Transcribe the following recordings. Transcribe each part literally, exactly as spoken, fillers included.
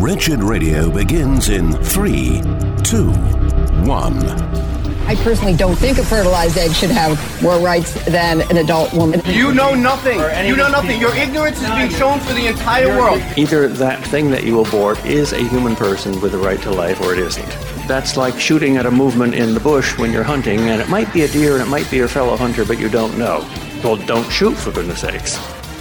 Wretched Radio begins in three, two, one. I personally don't think a fertilized egg should have more rights than an adult woman. You know nothing. You know nothing. Your ignorance is being shown for the entire world. Either that thing that you abort is a human person with a right to life, or it isn't. That's like shooting at a movement in the bush when you're hunting, and it might be a deer and it might be your fellow hunter, but you don't know. Well, don't shoot, for goodness sakes.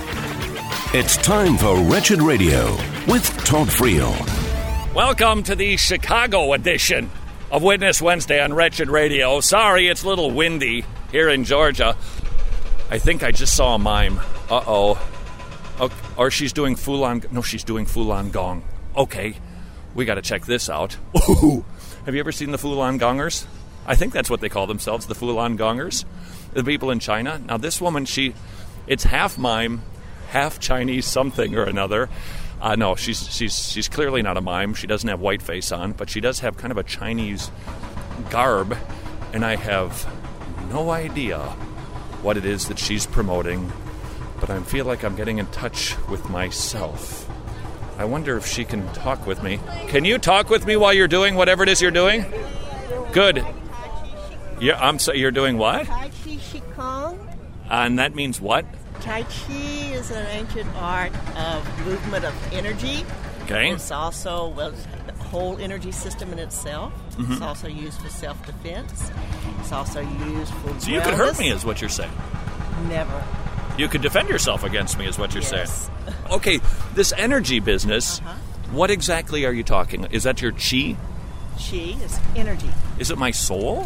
It's time for Wretched Radio with Todd Friel. Welcome to the Chicago edition of Witness Wednesday on Wretched Radio. Sorry, it's a little windy here in Georgia. I think I just saw a mime. Uh-oh. Okay. Or she's doing Falun... No, she's doing Falun Gong. Okay, we got to check this out. Ooh. Have you ever seen the Falun Gongers? I think that's what they call themselves, the Falun Gongers. The people in China. Now, this woman, she... It's half mime, half Chinese something or another. Uh, no, she's she's she's clearly not a mime. She doesn't have white face on, but she does have kind of a Chinese garb, and I have no idea what it is that she's promoting, but I feel like I'm getting in touch with myself. I wonder if she can talk with me. Can you talk with me while you're doing whatever it is you're doing? Good. Yeah, I'm so you're doing what? Tai Chi Qigong. And that means what? Tai Chi is an ancient art of movement of energy. Okay. It's also well, the whole energy system in itself. Mm-hmm. It's also used for self-defense. It's also used for So you could hurt me, is what you're saying. Never. You could defend yourself against me, is what you're Yes. saying. Okay, this energy business, Uh-huh. what exactly are you talking? Is that your chi? Chi is energy. Is it my soul?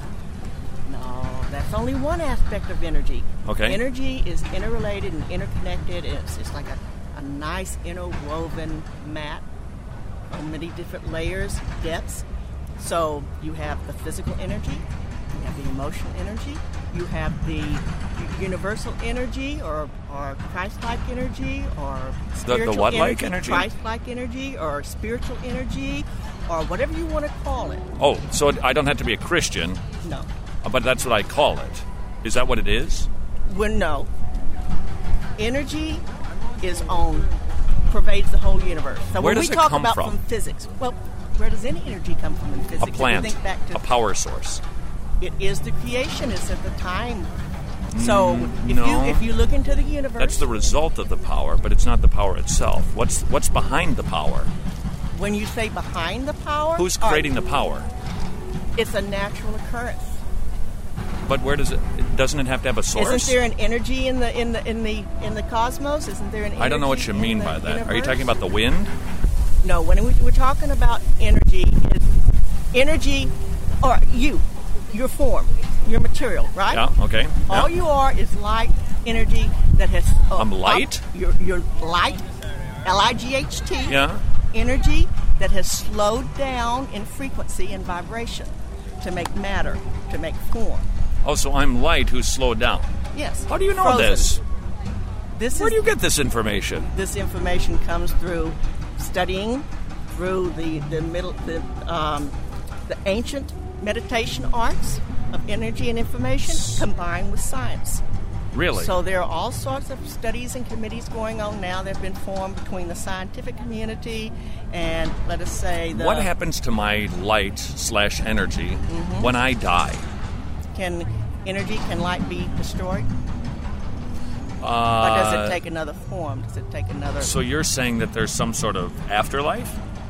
No, that's only one aspect of energy. Okay. Energy is interrelated and interconnected. It's, it's like a, a nice interwoven mat on many different layers, depths. So you have the physical energy, you have the emotional energy, you have the universal energy or, or Christ-like energy or spiritual the what-like energy? Christ-like energy or spiritual energy or whatever you want to call it. Oh, so I don't have to be a Christian, No. but that's what I call it. Is that what it is? Well, no. Energy is on, pervades the whole universe. So Where when does we it talk come about from? physics, well, where does any energy come from in physics? A If you plant, think back to, a power source. it is the creationists at the time. So if no. you if you look into the universe, That's the result of the power, but it's not the power itself. What's what's behind the power? when you say behind the power, Who's or- creating the power? It's a natural occurrence. But where does it? Doesn't it have to have a source? Isn't there an energy in the in the in the in the cosmos? Isn't there an energy? I don't know what you in mean the by that. Are you universe? talking about the wind? No, when we, we're talking about energy, is energy, or you, your form, your material, right? Yeah. Okay. All Yeah. you are is light energy that has. Uh, I'm light? up- You're, you're light, L I G H T. Yeah. Energy that has slowed down in frequency and vibration to make matter, to make form. Oh, so I'm light who's slowed down. Yes. How do you know Frozen. this? This Where is do you get this information? this information comes through studying through the the middle the um, the ancient meditation arts of energy and information combined with science. Really? So there are all sorts of studies and committees going on now that have been formed between the scientific community and, let us say, the what happens to my light slash energy Mm-hmm. when I die? can energy can light be destroyed? Uh, or does it take another form? Does it take another? So you're saying that there's some sort of afterlife?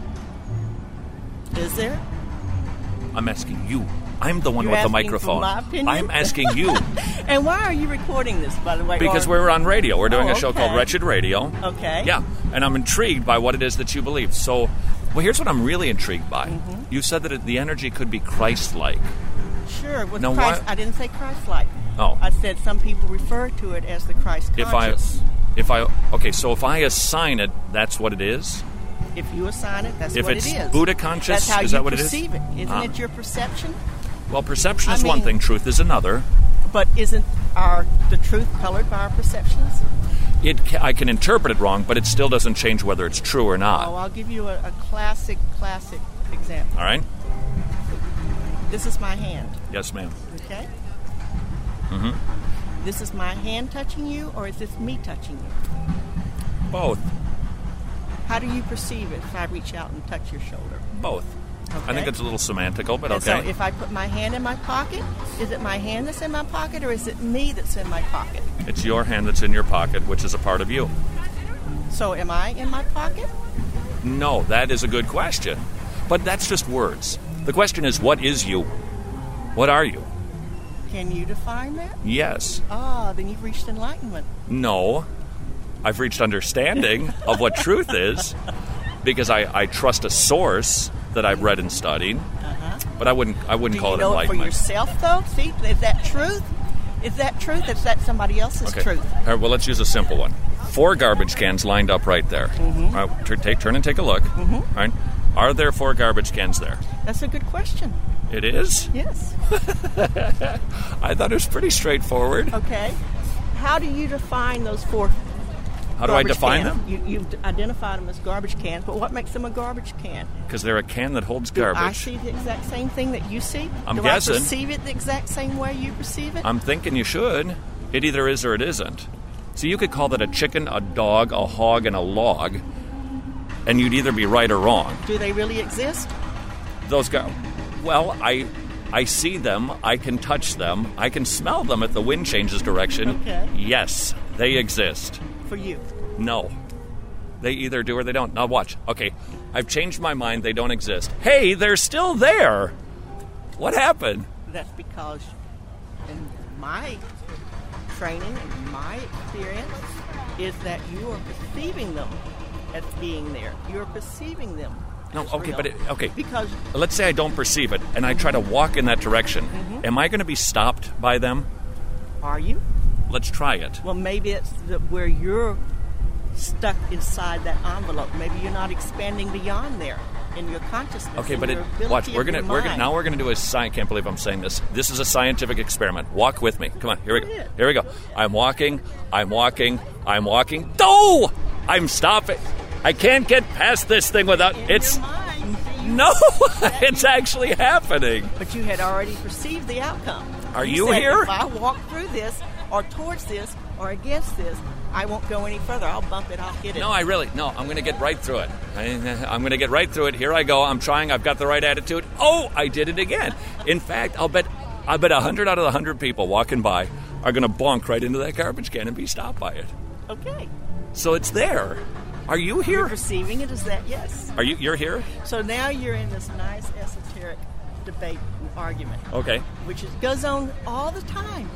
Is there? I'm asking you. I'm the one You're with the asking for microphone. my opinion? I'm asking you And why are you recording this, by the way? because Or- we're on radio. We're doing Oh, a show called okay. Wretched Radio. Okay. Yeah, and I'm intrigued by what it is that you believe. So, well, here's what I'm really intrigued by. Mm-hmm. You said that it, the energy could be Christ-like. Sure. With Now, Christ, why- I didn't say Christ-like. Oh. I said some people refer to it as the Christ If I, conscious. if I, okay, so if I assign it, that's what it is. If you assign it, that's If what it's it is. Buddha conscious, that's how is you that what it is? perceive it. Isn't Ah. it your perception? Well, perception I is one mean- thing, truth is another. But isn't our the truth colored by our perceptions? It, ca- I can interpret it wrong, but it still doesn't change whether it's true or not. Oh, I'll give you a, a classic, classic example. All right? This is my hand, Yes, ma'am. okay? Mm-hmm. This is my hand touching you, or is this me touching you? Both. How do you perceive it if I reach out and touch your shoulder? Both. Okay. I think it's a little semantical, but And okay. so if I put my hand in my pocket, is it my hand that's in my pocket, or is it me that's in my pocket? It's your hand that's in your pocket, which is a part of you. So am I in my pocket? No, that is a good question. But that's just words. The question is, what is you? What are you? Can you define that? Yes. Ah, then you've reached enlightenment. No. I've reached understanding of what truth is because I, I trust a source that I've read and studied. Uh-huh. But I wouldn't I wouldn't Do call you it know it for enlightenment. yourself, though? See, is that truth? Is that truth? Is that somebody else's Okay. truth? All right, well, let's use a simple one. Four garbage cans lined up right there. Mm-hmm. All right, t- take, turn and take a look. Mm-hmm. All right. Are there four garbage cans there? That's a good question. It is? Yes. I thought it was pretty straightforward. Okay. How do you define those four How do I garbage define cans? them? You, you've identified them as garbage cans, but what makes them a garbage can? Because they're a can that holds Do I garbage. see the exact same thing that you see? I'm do guessing. I perceive it the exact same way you perceive it? I'm thinking you should. It either is or it isn't. So you could call that a chicken, a dog, a hog, and a log, and you'd either be right or wrong. Do they really exist? Those go. Well, I, I see them. I can touch them. I can smell them if the wind changes direction. Okay. Yes, they exist. For you. No, they either do or they don't. Now watch. Okay, I've changed my mind. They don't exist. Hey, they're still there. What happened? That's because in my training and my experience is that you are perceiving them as being there. You're perceiving them. No, as okay, real. but it, okay. Because Let's say I don't perceive it, and I try to walk in that direction. Mm-hmm. Am I going to be stopped by them? are you? Let's try it. Well, maybe it's the, where you're stuck inside that envelope. Maybe you're not expanding beyond there in your consciousness. Okay, in but it, your ability watch. We're of gonna your we're gonna mind. now we're gonna do a science. Can't believe I'm saying this. This is a scientific experiment. Walk with me. Come on. Here we go. Here we go. I'm walking. I'm walking. I'm walking. No! I'm stopping. I can't get past this thing without. In It's your mind, you no. It's actually happening. But you had already perceived the outcome. Are you said, here? If I walk through this, or towards this, or against this, I won't go any further. I'll bump it. I'll hit it. No, I really no. I'm going to get right through it. I, I'm going to get right through it. Here I go. I'm trying. I've got the right attitude. Oh, I did it again. In fact, I'll bet. I bet a hundred out of the hundred people walking by are going to bonk right into that garbage can and be stopped by it. Okay. So it's there. Are you You're here? perceiving it as that, yes. Are you? You're here? So now you're in this nice esoteric debate and argument, Okay. which is, goes on all the time.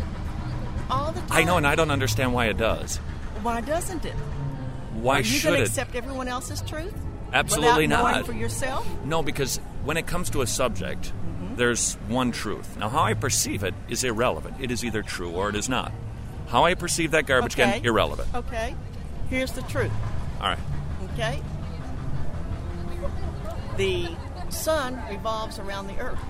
All the time. I know, and I don't understand why it does. Why doesn't it? Why Are you should going to it? accept everyone else's truth? Absolutely without knowing not. for yourself? No, because when it comes to a subject, Mm-hmm. there's one truth. Now, how I perceive it is irrelevant. It is either true or it is not. How I perceive that garbage Okay. can, irrelevant. Okay. Here's the truth. All right. Okay? The sun revolves around the earth.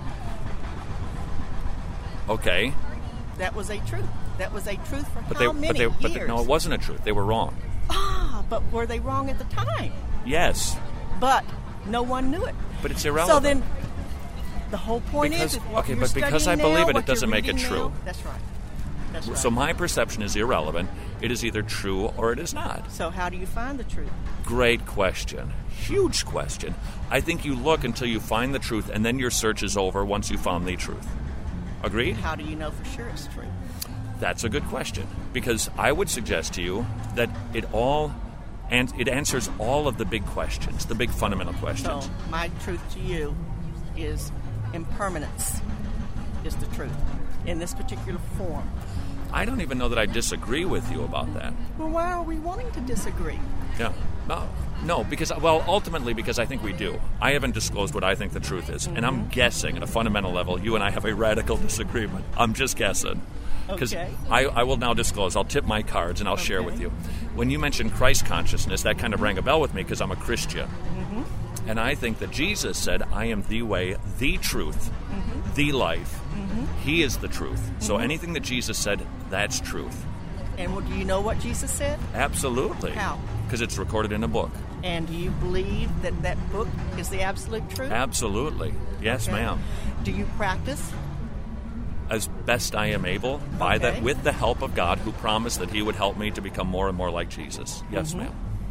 Okay. That was a truth. That was a truth for But how they, many but they, but they, years? no, it wasn't a truth. They were wrong. Ah, but were they wrong at the time? Yes, But no one knew it. but it's irrelevant. So then, the whole point Because- is, is what okay, you're but because I studying believe now, it, it what you're doesn't make it reading true. now, that's right. That's right. So my perception is irrelevant. It is either true or it is not. So how do you find the truth? Great question. Huge question. I think you look until you find the truth, and then your search is over once you found the truth. Agreed? How do you know for sure it's true? That's a good question. Because I would suggest to you that it all and it answers all of the big questions, the big fundamental questions. So my truth to you is impermanence is the truth in this particular form. I don't even know that I disagree with you about that. Well, why are we wanting to disagree? Yeah. No, no, because, well, ultimately because I think we do. I haven't disclosed what I think the truth is. And I'm guessing at a fundamental level, you and I have a radical disagreement. I'm just guessing. Because Okay. I, I will now disclose. I'll tip my cards and I'll share Okay. with you. When you mentioned Christ consciousness, that kind of rang a bell with me because I'm a Christian. Mm-hmm. And I think that Jesus said, I am the way, the truth, Mm-hmm. the life. He is the truth. So Mm-hmm. anything that Jesus said, that's truth. And well, do you know what Jesus said? Absolutely. How? Because it's recorded in a book. And do you believe that that book is the absolute truth? Absolutely. Yes, Okay. ma'am. Do you practice? As best I am able, by Okay. that, with the help of God, who promised that He would help me to become more and more like Jesus. Yes, Mm-hmm. ma'am.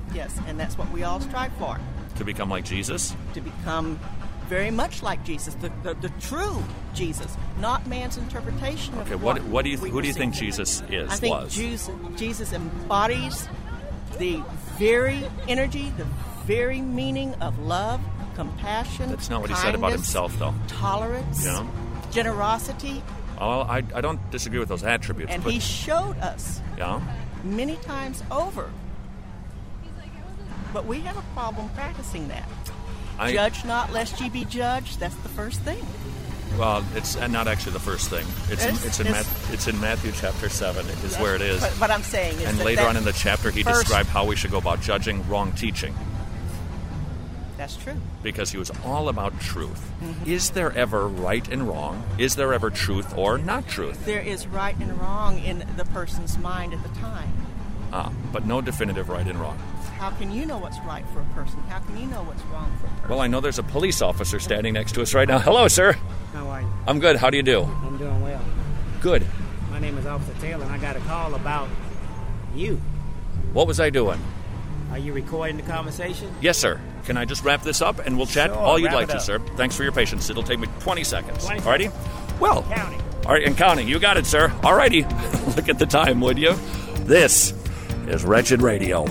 Yes, and that's what we all strive for. To become like Jesus? To become very much like Jesus, the, the, the true Jesus, not man's interpretation of okay, what, what, what do you, we who do you think receive. Jesus is, I think was? Jesus, Jesus embodies the very energy, the very meaning of love, compassion, That's not what he kindness, said about himself, though. Tolerance, Yeah. generosity. Oh, I, I don't disagree with those attributes. And but, he showed us yeah? many times over. But we have a problem practicing that. I, Judge not, lest ye be judged. That's the first thing. Well, it's not actually the first thing. It's in, It's- it's in, it's- Mat- it's in Matthew chapter seven is where it is. But what I'm saying is and that later that on in the chapter, he first- described how we should go about judging wrong teaching. That's true. Because he was all about truth. Mm-hmm. Is there ever right and wrong? Is there ever truth or not truth? There is right and wrong in the person's mind at the time. Ah, but no definitive right and wrong. How can you know what's right for a person? How can you know what's wrong for a person? Well, I know there's a police officer standing next to us right now. Hello, sir. How are you? I'm good. How do you do? I'm doing well. Good. My name is Officer Taylor, and I got a call about you. What was I doing? Are you recording the conversation? Yes, sir. Can I just wrap this up and we'll chat Sure, all you'd wrap like it to, up. sir? Thanks for your patience. It'll take me twenty seconds. twenty Alrighty? Well, Counting. all right, and counting. You got it, sir. Alrighty. Look at the time, would you? This is Wretched Radio.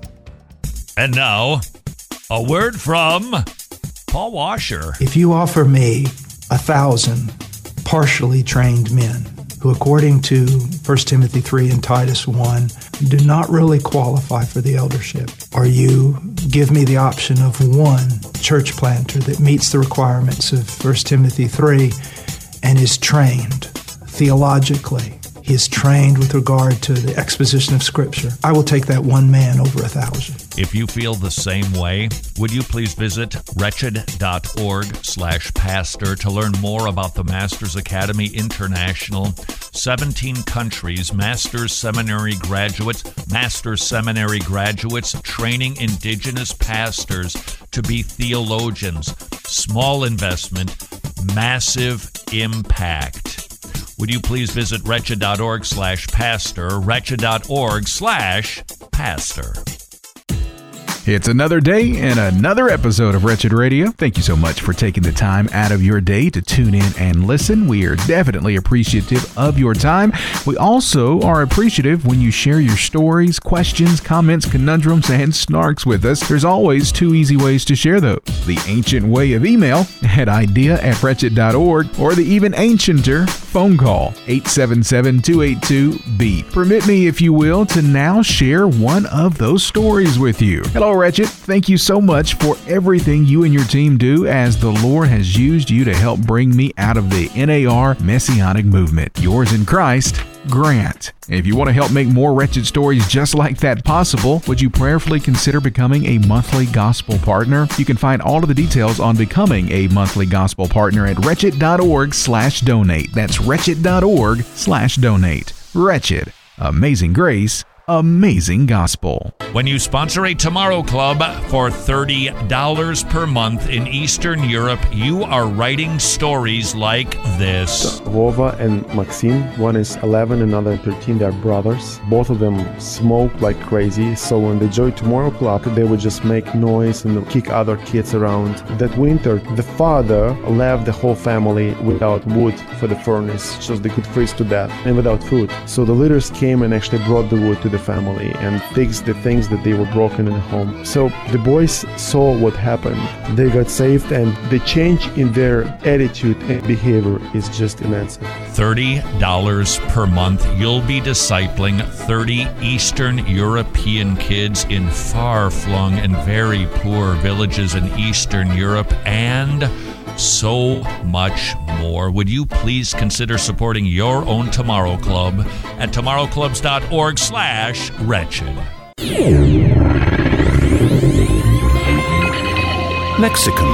And now, a word from Paul Washer. If you offer me a thousand partially trained men who, according to First Timothy three and Titus one, do not really qualify for the eldership, or you give me the option of one church planter that meets the requirements of First Timothy three and is trained theologically, he is trained with regard to the exposition of Scripture, I will take that one man over a thousand. If you feel the same way, would you please visit wretched.org slash pastor to learn more about the Masters Academy International, seventeen countries, Masters Seminary graduates, Masters Seminary graduates training indigenous pastors to be theologians. Small investment, massive impact. Would you please visit wretched.org slash pastor, wretched.org slash pastor. It's another day and another episode of Wretched Radio. Thank you so much for taking the time out of your day to tune in and listen. We are definitely appreciative of your time. We also are appreciative when you share your stories, questions, comments, conundrums, and snarks with us. There's always two easy ways to share those. The ancient way of email at idea at wretched dot org or the even ancienter phone call, eight seven seven, two eight two, B E E P. Permit me, if you will, to now share one of those stories with you. Hello, Wretched. Thank you so much for everything you and your team do, as the Lord has used you to help bring me out of the N A R Messianic movement. Yours in Christ, Grant. If you want to help make more Wretched stories just like that possible, would you prayerfully consider becoming a monthly gospel partner? You can find all of the details on becoming a monthly gospel partner at wretched.org slash donate. That's wretched.org slash donate. Wretched. Amazing grace. Amazing gospel. When you sponsor a Tomorrow Club for thirty dollars per month in Eastern Europe, you are writing stories like this. Vova and Maxim, one is eleven, another thirteen, they're brothers. Both of them smoke like crazy, so when they joined Tomorrow Club, they would just make noise and kick other kids around. That winter, the father left the whole family without wood for the furnace, just they could freeze to death, and without food. So the leaders came and actually brought the wood to the family and fixed the things that they were broken in the home. So the boys saw what happened. They got saved, and the change in their attitude and behavior is just immense. thirty dollars per month. You'll be discipling thirty Eastern European kids in far-flung and very poor villages in Eastern Europe, and so much more. Would you please consider supporting your own Tomorrow Club at tomorrowclubs.org slash wretched. Lexicon.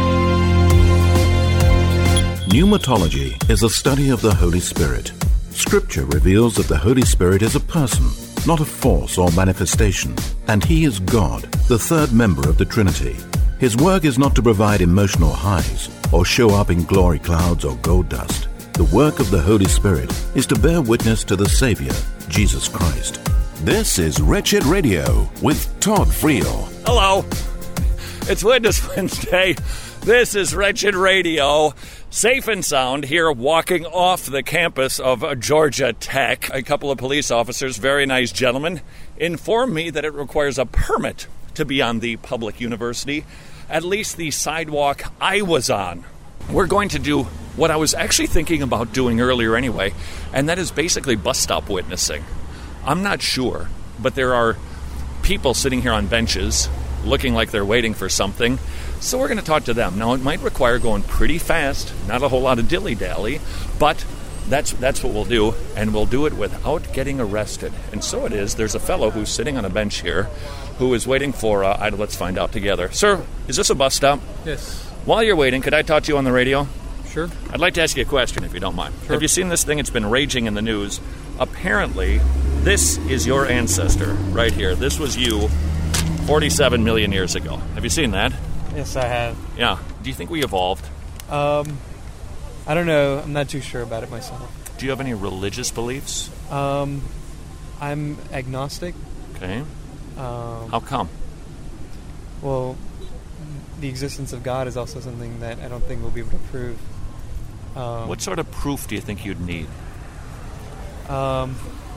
Pneumatology is the study of the Holy Spirit. Scripture reveals that the Holy Spirit is a person, not a force or manifestation, and He is God, the third member of the Trinity. His work is not to provide emotional highs or show up in glory clouds or gold dust. The work of the Holy Spirit is to bear witness to the Savior, Jesus Christ. This is Wretched Radio with Todd Friel. Hello. It's Witness Wednesday. This is Wretched Radio. Safe and sound here, walking off the campus of Georgia Tech. A couple of police officers, very nice gentlemen, informed me that it requires a permit to be on the public university, at least the sidewalk I was on. We're going to do what I was actually thinking about doing earlier anyway, and that is basically bus stop witnessing. I'm not sure, but there are people sitting here on benches looking like they're waiting for something, so we're going to talk to them. Now, it might require going pretty fast, not a whole lot of dilly-dally, but that's that's what we'll do, and we'll do it without getting arrested. And so it is. There's a fellow who's sitting on a bench here who is waiting for, uh, I, let's find out together. Sir, is this a bus stop? Yes. While you're waiting, could I talk to you on the radio? Sure. I'd like to ask you a question, if you don't mind. Sure. Have you seen this thing? It's been raging in the news. Apparently, this is your ancestor right here. This was you forty-seven million years ago. Have you seen that? Yes, I have. Yeah. Do you think we evolved? Um, I don't know. I'm not too sure about it myself. Do you have any religious beliefs? Um, I'm agnostic. Okay. Um, How come? Well, the existence of God is also something that I don't think we'll be able to prove. Um, What sort of proof do you think you'd need? Um,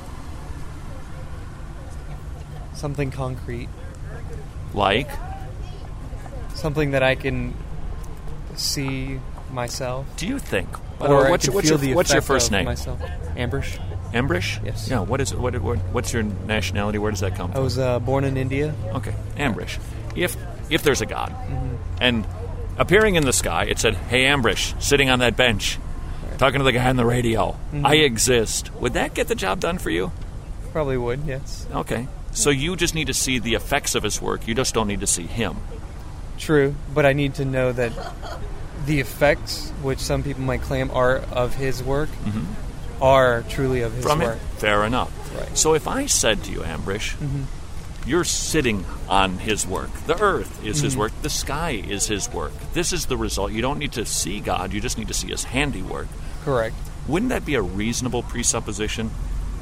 something concrete. Like? Something that I can see myself. Do you think? Or what's, I can what's, feel your, the what's your effect first of name? Myself. Ambrish. Ambrish? Yes. Yeah. What is what, what? What's your nationality? Where does that come I from? was uh, born in India. Okay. Ambrish. If if there's a God, Mm-hmm. and appearing in the sky, it said, "Hey, Ambrish, sitting on that bench, right. talking to the guy on the radio. Mm-hmm. I exist." Would that get the job done for you? Probably would. Yes. Okay. So you just need to see the effects of his work. You just don't need to see him. True, but I need to know that the effects, which some people might claim are of his work, mm-hmm. are truly of his From work. It? Fair enough. Right. So if I said to you, Ambrish, mm-hmm. you're sitting on his work. The earth is mm-hmm. his work. The sky is his work. This is the result. You don't need to see God. You just need to see his handiwork. Correct. Wouldn't that be a reasonable presupposition?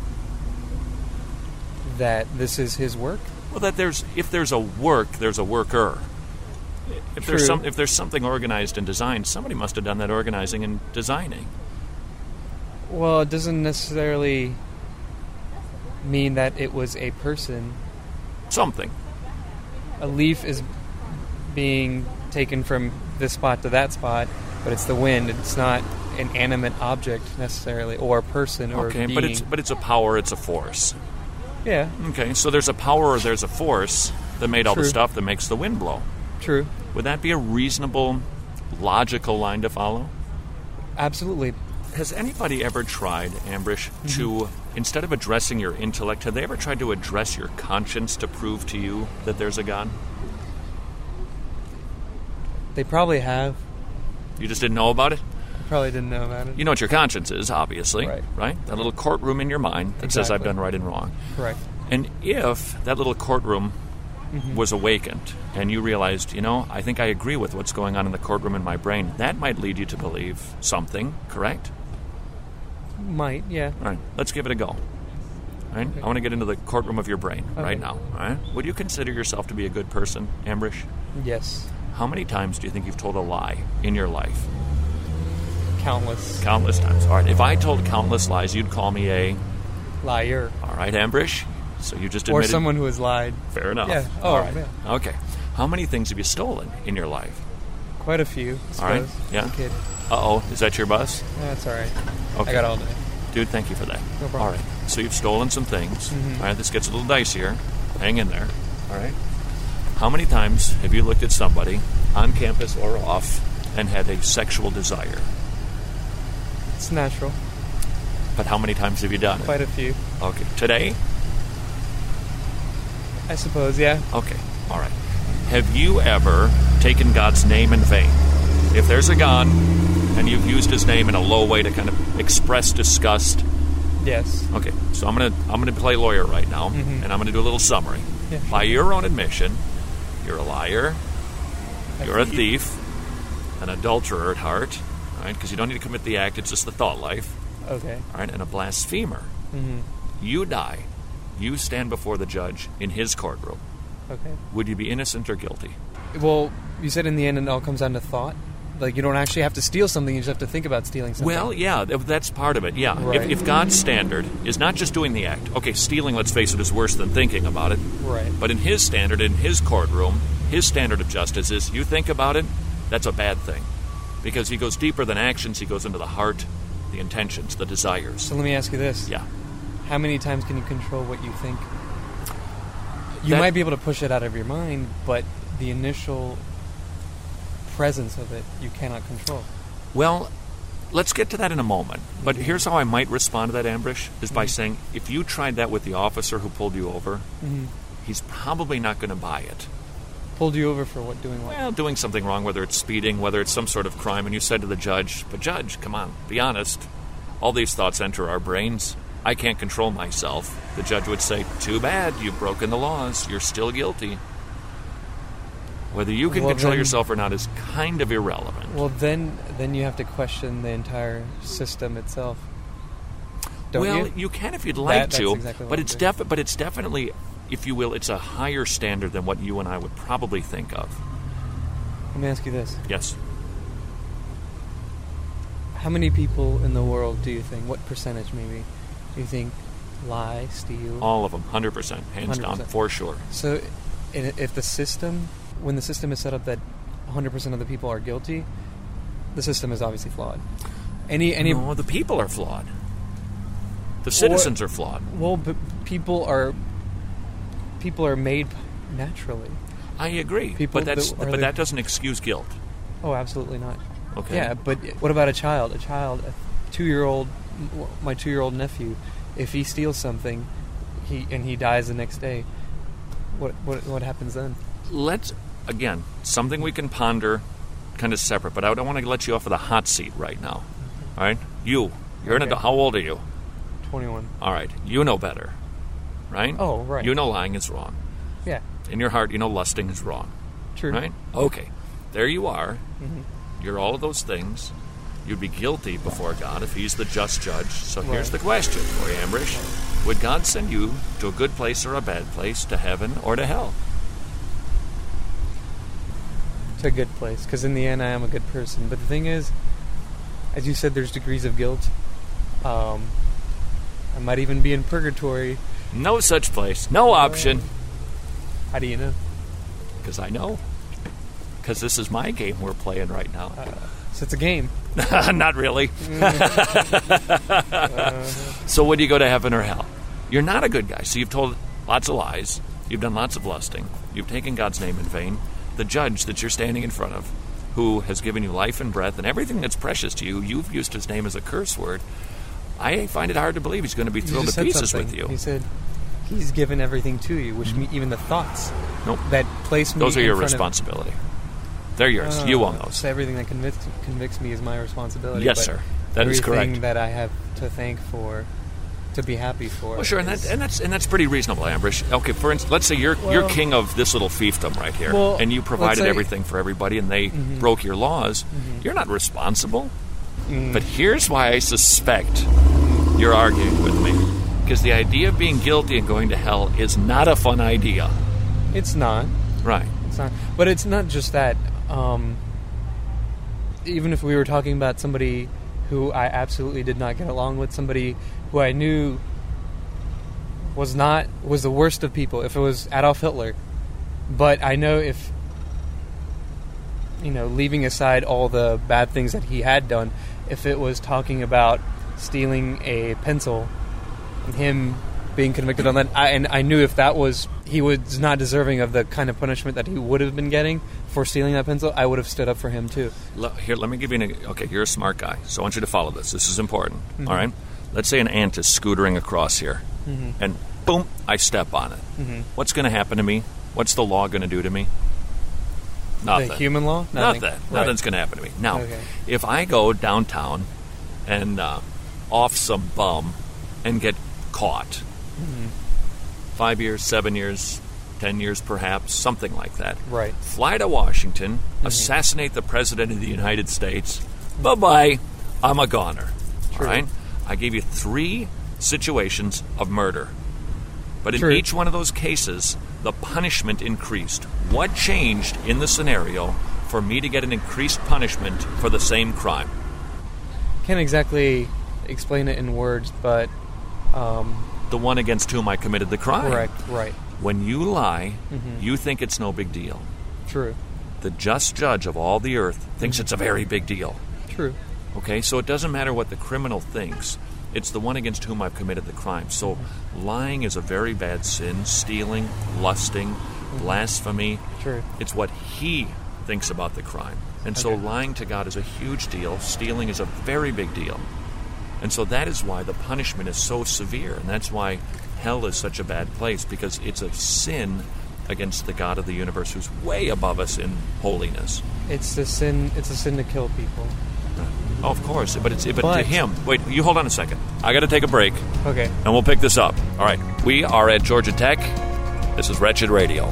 That this is his work? Well, that there's if there's a work, there's a worker. If True. there's some, if there's something organized and designed, somebody must have done that organizing and designing. Well, it doesn't necessarily mean that it was a person. Something. A leaf is being taken from this spot to that spot, but it's the wind. It's not an animate object necessarily, or a person, or okay, a being. but it's but it's a power. It's a force. Yeah. Okay, so there's a power or there's a force that made all True. the stuff that makes the wind blow. True. Would that be a reasonable, logical line to follow? Absolutely. Has anybody ever tried, Ambrish, mm-hmm. to, instead of addressing your intellect, have they ever tried to address your conscience to prove to you that there's a God? They probably have. You just didn't know about it? Probably didn't know about it. You know what your conscience is, obviously, right? right? That little courtroom in your mind that exactly. says I've done right and wrong. Correct. And if that little courtroom mm-hmm. was awakened and you realized, you know, I think I agree with what's going on in the courtroom in my brain, that might lead you to believe something, correct? Might, yeah. All right, let's give it a go. All right? Okay. I want to get into the courtroom of your brain okay. right now. All right? Would you consider yourself to be a good person, Ambrish? Yes. How many times do you think you've told a lie in your life? Countless. Countless times. All right. If I told countless lies, you'd call me a liar. All right, Ambrish. So you just admitted. Or someone who has lied. Fair enough. Yeah. Oh, all right. Yeah. Okay. How many things have you stolen in your life? Quite a few. I all right. Yeah. As a kid. Uh oh. Is that your bus? That's all right. Okay. I got all day. Dude, thank you for that. No problem. All right. So you've stolen some things. Mm-hmm. All right. This gets a little dicier. Hang in there. All right. How many times have you looked at somebody on campus or off and had a sexual desire? It's natural. But how many times have you done it? Quite a few. Okay. Today? I suppose, yeah. Okay. All right. Have you ever taken God's name in vain? If there's a God and you've used his name in a low way to kind of express disgust. Yes. Okay. So I'm going to I'm going to play lawyer right now, mm-hmm. and I'm going to do a little summary. Yeah. By your own admission, you're a liar, a you're thief. a thief, an adulterer at heart, all right, because you don't need to commit the act, it's just the thought life. Okay. All right, and a blasphemer. Mm-hmm. You die You stand before the judge in his courtroom. Okay. Would you be innocent or guilty? Well, you said in the end it all comes down to thought. Like, you don't actually have to steal something, you just have to think about stealing something. Well, yeah, that's part of it, yeah. Right. If, if God's standard is not just doing the act. Okay, stealing, let's face it, is worse than thinking about it. Right. But in his standard, in his courtroom, his standard of justice is you think about it, that's a bad thing. Because he goes deeper than actions, he goes into the heart, the intentions, the desires. So let me ask you this. Yeah. How many times can you control what you think? You That- might be able to push it out of your mind, but the initial presence of it, you cannot control. Well, let's get to that in a moment. But here's how I might respond to that, Ambrish, is by saying, if you tried that with the officer who pulled you over, Mm-hmm. he's probably not going to buy it. Pulled you over for what? Doing what? Well, doing something wrong, whether it's speeding, whether it's some sort of crime, and you said to the judge, but judge, come on, be honest. All these thoughts enter our brains. I can't control myself. The judge would say, too bad, you've broken the laws. You're still guilty. Whether you can Well, control then- yourself or not is kind of irrelevant. Well, then, then you have to question the entire system itself. Don't well, you? you can if you'd like That- to, that's exactly what but I'm it's doing. defi- but it's definitely, if you will, it's a higher standard than what you and I would probably think of. Let me ask you this. Yes. How many people in the world do you think, what percentage maybe, do you think lie, steal? All of them, one hundred percent, hands one hundred down, percent. for sure. So i- if the system, when the system is set up that one hundred percent of the people are guilty, the system is obviously flawed. Any, any No, the people are flawed. The citizens are flawed. Well, but people are people are made naturally. I agree, People but that's that are but the- that doesn't excuse guilt. Oh, absolutely not. Okay. Yeah, but what about a child? A child, a two-year-old, my two-year-old nephew, if he steals something, he and he dies the next day, what what what happens then? Let's again something we can ponder, kind of separate. But I don't want to let you off of the hot seat right now. All right, you, you're an Okay. adult. How old are you? twenty-one. All right, you know better, right? Oh, right. You know lying is wrong. Yeah. In your heart, you know lusting is wrong. True. Right? Okay. There you are. Mhm. You're all of those things. You'd be guilty before God if He's the just judge. So here's Right. the question for you, Ambrish. Would God send you to a good place or a bad place, to heaven or to hell? To a good place, because in the end, I am a good person. But the thing is, as you said, there's degrees of guilt. Um, I might even be in purgatory. No such place. No option. How do you know? Because I know. Because this is my game we're playing right now. Uh, so it's a game. Not really. So would you go to heaven or hell? You're not a good guy. So you've told lots of lies. You've done lots of lusting. You've taken God's name in vain. The judge that you're standing in front of, who has given you life and breath and everything that's precious to you, you've used his name as a curse word. I find it hard to believe he's going to be You thrilled just to said pieces something. with you. He said he's given everything to you, which me, even the thoughts Nope. that place me Those are in your front of- responsibility. They're yours. Oh, you own those. So everything that convicts, convicts me is my responsibility. Yes, but sir. That is correct. Everything that I have to thank for, to be happy for. Well, sure, and, is- that, and that's and that's pretty reasonable, Ambrish. Okay, for instance, let's say you're Well- you're king of this little fiefdom right here, Well, and you let's provided say- everything for everybody, and they Mhm. broke your laws. Mhm. You're not responsible. Mm. But here's why I suspect you're arguing with me, because the idea of being guilty and going to hell is not a fun idea. It's not. Right. It's not. But it's not just that. Um, even if we were talking about somebody who I absolutely did not get along with, somebody who I knew was not was the worst of people, if it was Adolf Hitler, but I know if, you know, leaving aside all the bad things that he had done, if it was talking about stealing a pencil and him being convicted on that, I, and I knew if that was, he was not deserving of the kind of punishment that he would have been getting for stealing that pencil, I would have stood up for him too. Le- Here, let me give you an. Okay, you're a smart guy, so I want you to follow this. This is important. Mhm. All right. Let's say an ant is scootering across here, Mhm. and boom, I step on it. Mhm. What's going to happen to me? What's the law going to do to me? Nothing. The human law? Nothing. Nothing. Nothing's Right. going to happen to me. Now, Okay. if I go downtown and uh, off some bum and get caught, Mhm. five years, seven years, ten years perhaps, something like that. Right. Fly to Washington, Mhm. assassinate the President of the United States. Bye-bye. I'm a goner. True. All right? I gave you three situations of murder. But in True. each one of those cases, the punishment increased. What changed in the scenario for me to get an increased punishment for the same crime? Can't exactly explain it in words, but... Um, the one against whom I committed the crime. Correct, right. When you lie, mm-hmm. you think it's no big deal. True. The just judge of all the earth thinks mm-hmm. it's a very big deal. True. Okay, so it doesn't matter what the criminal thinks. It's the one against whom I've committed the crime. So mm-hmm. lying is a very bad sin. Stealing, lusting, mm-hmm. blasphemy. True. It's what he thinks about the crime. And okay. so lying to God is a huge deal. Stealing is a very big deal. And so that is why the punishment is so severe. And that's why hell is such a bad place, because it's a sin against the God of the universe who's way above us in holiness. It's a sin. It's a sin to kill people. Oh, of course, but it's but, but to him. Wait, you hold on a second. I got to take a break. Okay. And we'll pick this up. All right. We are at Georgia Tech. This is Wretched Radio.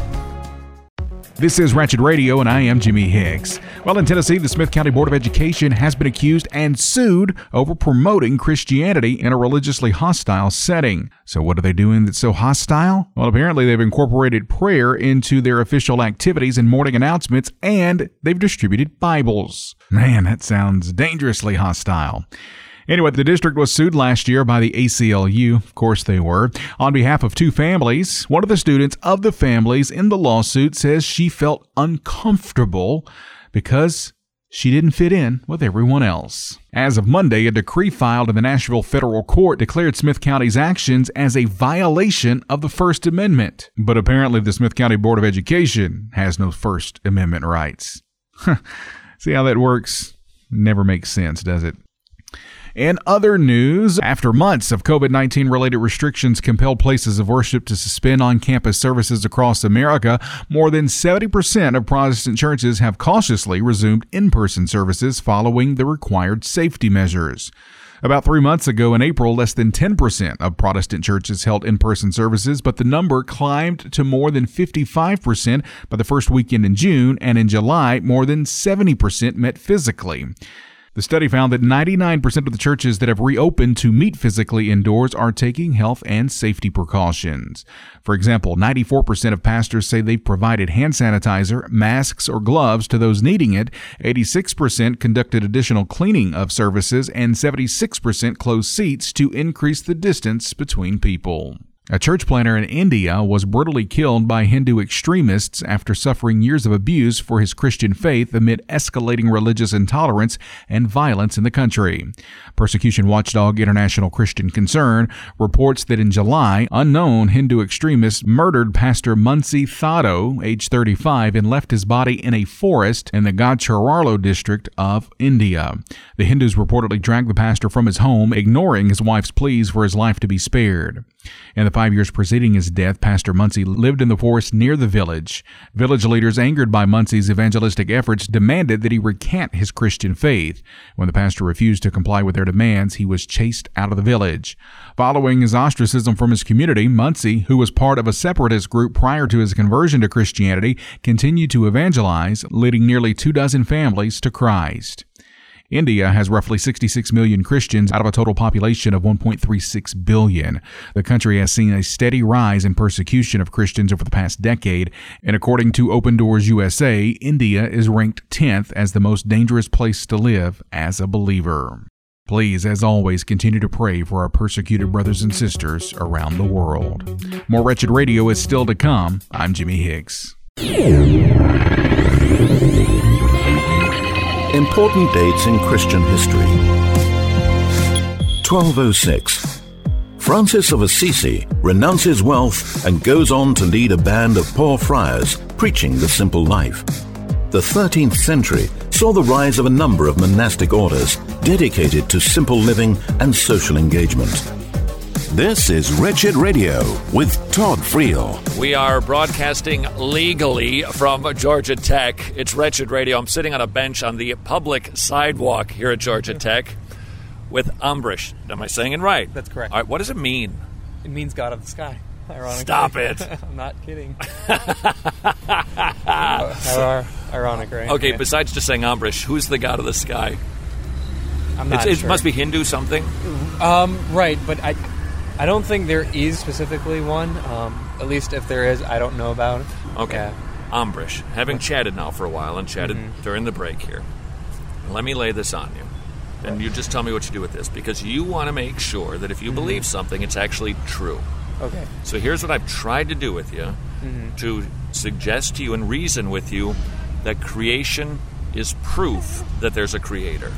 This is Wretched Radio, and I am Jimmy Hicks. Well, in Tennessee, the Smith County Board of Education has been accused and sued over promoting Christianity in a religiously hostile setting. So what are they doing that's so hostile? Well, apparently they've incorporated prayer into their official activities and morning announcements, and they've distributed Bibles. Man, that sounds dangerously hostile. Anyway, the district was sued last year by the A C L U, of course they were, on behalf of two families. One of the students of the families in the lawsuit says she felt uncomfortable because she didn't fit in with everyone else. As of Monday, a decree filed in the Nashville Federal Court declared Smith County's actions as a violation of the First Amendment. But apparently the Smith County Board of Education has no First Amendment rights. See how that works? Never makes sense, does it? In other news, after months of COVID nineteen related restrictions compelled places of worship to suspend on-campus services across America, more than seventy percent of Protestant churches have cautiously resumed in-person services following the required safety measures. About three months ago in April, less than ten percent of Protestant churches held in-person services, but the number climbed to more than fifty-five percent by the first weekend in June, and in July, more than seventy percent met physically. The study found that ninety-nine percent of the churches that have reopened to meet physically indoors are taking health and safety precautions. For example, ninety-four percent of pastors say they've provided hand sanitizer, masks, or gloves to those needing it, eighty-six percent conducted additional cleaning of services, and seventy-six percent closed seats to increase the distance between people. A church planter in India was brutally killed by Hindu extremists after suffering years of abuse for his Christian faith amid escalating religious intolerance and violence in the country. Persecution watchdog International Christian Concern reports that in July, unknown Hindu extremists murdered Pastor Munsi Thado, age thirty-five, and left his body in a forest in the Gadchirala district of India. The Hindus reportedly dragged the pastor from his home, ignoring his wife's pleas for his life to be spared. In the five years preceding his death, Pastor Munsi lived in the forest near the village. Village leaders, angered by Munsi's evangelistic efforts, demanded that he recant his Christian faith. When the pastor refused to comply with their demands, he was chased out of the village. Following his ostracism from his community, Munsi, who was part of a separatist group prior to his conversion to Christianity, continued to evangelize, leading nearly two dozen families to Christ. India has roughly sixty-six million Christians out of a total population of one point three six billion. The country has seen a steady rise in persecution of Christians over the past decade, and according to Open Doors U S A, India is ranked tenth as the most dangerous place to live as a believer. Please, as always, continue to pray for our persecuted brothers and sisters around the world. More Wretched Radio is still to come. I'm Jimmy Hicks. Important dates in Christian history. twelve oh six. Francis of Assisi renounces wealth and goes on to lead a band of poor friars preaching the simple life. The thirteenth century saw the rise of a number of monastic orders dedicated to simple living and social engagement. This is Wretched Radio with Todd Friel. We are broadcasting legally from Georgia Tech. It's Wretched Radio. I'm sitting on a bench on the public sidewalk here at Georgia Tech with Ambrish. Am I saying it right? That's correct. All right, what does it mean? It means God of the sky, ironically. Stop it. I'm not kidding. How ironic, right? Okay, yeah. Besides just saying Ambrish, who's the God of the sky? I'm not it's, sure. It must be Hindu something? Um, right, but I... I don't think there is specifically one. Um, at least if there is, I don't know about it. Okay. Yeah. Ambrish, having chatted now for a while and chatted Mhm. during the break here, let me lay this on you. And you just tell me what you do with this, because you want to make sure that if you Mhm. believe something, it's actually true. Okay. So here's what I've tried to do with you, Mhm. to suggest to you and reason with you that creation is proof that there's a creator.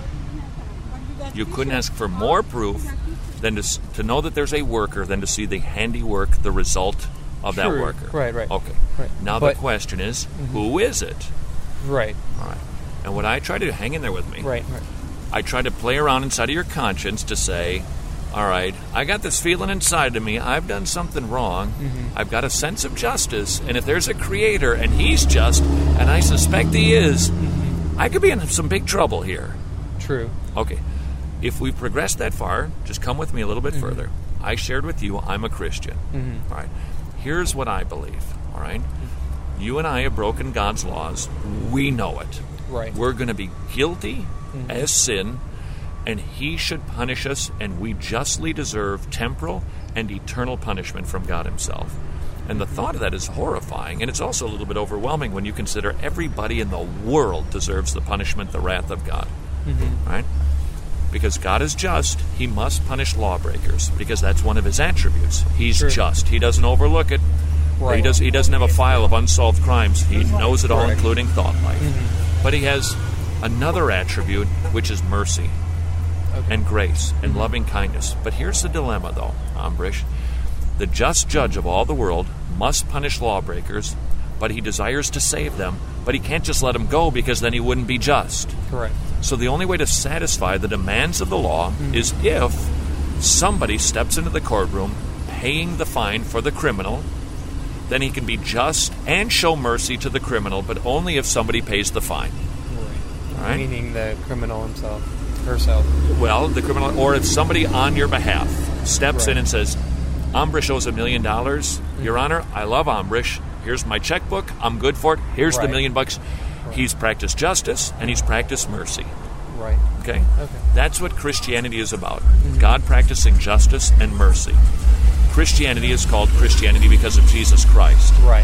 You couldn't ask for more proof than to, s- to know that there's a worker than to see the handiwork, the result of that True. worker. Right, right. Okay. Right. Now But- the question is, Mhm. who is it? Right. All right. And what I try to hang in there with me, Right, right. I try to play around inside of your conscience to say, all right, I got this feeling inside of me. I've done something wrong. Mhm. I've got a sense of justice. And if there's a creator and he's just, and I suspect he is, I could be in some big trouble here. True. Okay. If we progress that far, just come with me a little bit Mhm. further. I shared with you, I'm a Christian. Mhm. All right. Here's what I believe. All right. You and I have broken God's laws. We know it. Right. We're going to be guilty Mhm. as sin, and He should punish us, and we justly deserve temporal and eternal punishment from God Himself. And the thought of that is horrifying, and it's also a little bit overwhelming when you consider everybody in the world deserves the punishment, the wrath of God. Mhm. Right? Because God is just, He must punish lawbreakers, because that's one of His attributes. He's Sure. just. He doesn't overlook it. Right. He, does, he doesn't have a file of unsolved crimes. He knows it all, Correct. including thought life. Mhm. But He has another attribute, which is mercy Okay. and grace and Mhm. loving kindness. But here's the dilemma, though, Ambrish. The just judge of all the world must punish lawbreakers, but He desires to save them. But He can't just let them go, because then He wouldn't be just. Correct. So the only way to satisfy the demands of the law Mhm. is if somebody steps into the courtroom paying the fine for the criminal. Then He can be just and show mercy to the criminal, but only if somebody pays the fine. Right. All right? Meaning the criminal himself, herself. Well, the criminal, or if somebody on your behalf steps Right. in and says, Ambrish owes a million dollars. Your Honor, I love Ambrish. Here's my checkbook. I'm good for it. Here's the Right. million bucks. He's practiced justice and He's practiced mercy. Right. Okay? Okay. That's what Christianity is about. God practicing justice and mercy. Christianity is called Christianity because of Jesus Christ. Right.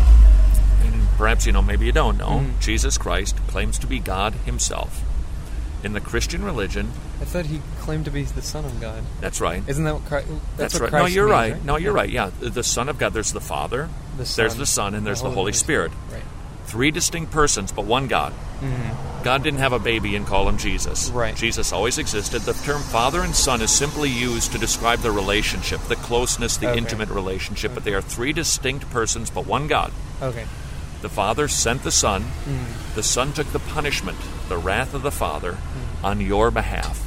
And perhaps you know, maybe you don't know, Mhm. Jesus Christ claims to be God Himself. In the Christian religion, I thought He claimed to be the Son of God. that's right. Isn't that what Christ? That's, what right. Christ no, you're means, right. No, you're right. Yeah, the, the Son of God. There's the Father. The There's Son, the Son, and there's the, the Holy Spirit. Right. Three distinct persons, but one God. Mhm. God didn't have a baby and call Him Jesus. Right. Jesus always existed. The term Father and Son is simply used to describe the relationship, the closeness, the Okay. intimate relationship. But they are three distinct persons, but one God. Okay. The Father sent the Son. Mhm. The Son took the punishment, the wrath of the Father, on your behalf.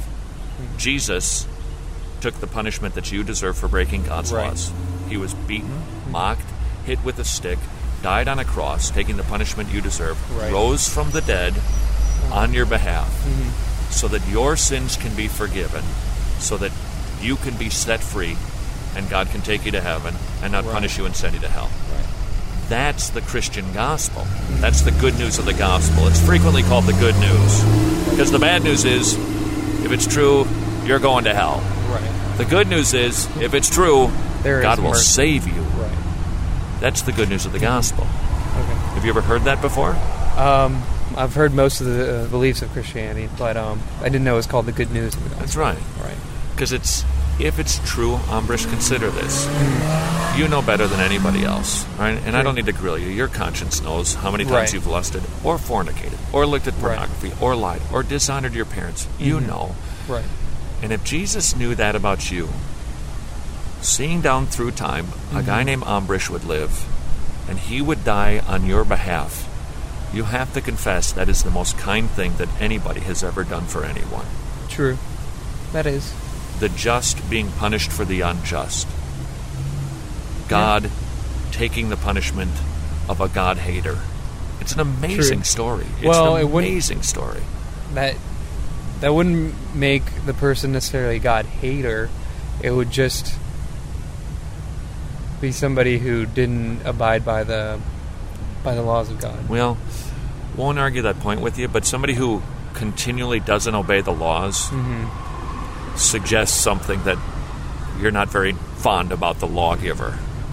Jesus took the punishment that you deserve for breaking God's Right. laws. He was beaten, mocked, hit with a stick, died on a cross, taking the punishment you deserve, Right. rose from the dead on your behalf, Mhm. so that your sins can be forgiven, so that you can be set free, and God can take you to heaven and not Right. punish you and send you to hell. Right. That's the Christian gospel. That's the good news of the gospel. It's frequently called the good news. Because the bad news is, if it's true, you're going to hell. Right. The good news is, if it's true, There God is will mercy. save you. Right. That's the good news of the gospel. Okay. Have you ever heard that before? Um, I've heard most of the uh, beliefs of Christianity, but um, I didn't know it was called the good news of the gospel. That's right. Right. Because it's, if it's true, Ambrish, consider this. You know better than anybody else, right? And I don't need to grill you. Your conscience knows how many times Right. you've lusted, or fornicated, or looked at Right. pornography, or lied, or dishonored your parents. You Mhm. know. Right. And if Jesus knew that about you, seeing down through time, a guy Mhm. named Ambrish would live, and he would die on your behalf, you have to confess that is the most kind thing that anybody has ever done for anyone. True. That is. The just being punished for the unjust. God taking the punishment of a God hater. It's an amazing True. story. It's Well, an it wouldn't- amazing story. That that wouldn't make the person necessarily God hater. It would just be somebody who didn't abide by the by the laws of God. Well, won't argue that point with you, but somebody who continually doesn't obey the laws Mhm. suggests something that you're not very fond about the lawgiver.